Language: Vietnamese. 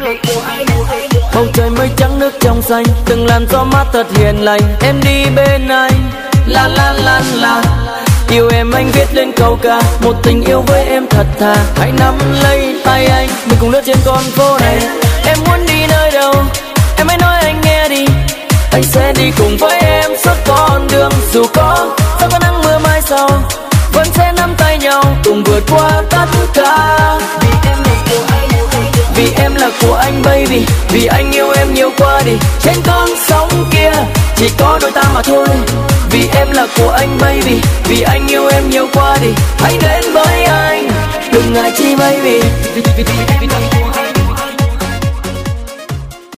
Bầu trời mây trắng nước trong xanh, từng làn gió mát thật hiền lành. Em đi bên anh, la la la la. Yêu em anh viết lên câu ca, một tình yêu với em thật thà. Hãy nắm lấy tay anh, mình cùng lướt trên con phố này. Em muốn đi nơi đâu, em hãy nói anh nghe đi. Anh sẽ đi cùng với em suốt con đường. Dù có nắng mưa mai sau, vẫn sẽ nắm tay nhau cùng vượt qua tất cả. Vì em là của anh baby, vì anh yêu em nhiều quá đi. Trên con sóng kia chỉ có đôi ta mà thôi. Vì em là của anh baby, vì anh yêu em nhiều quá đi. Hãy đến với anh, đừng ngại chi baby.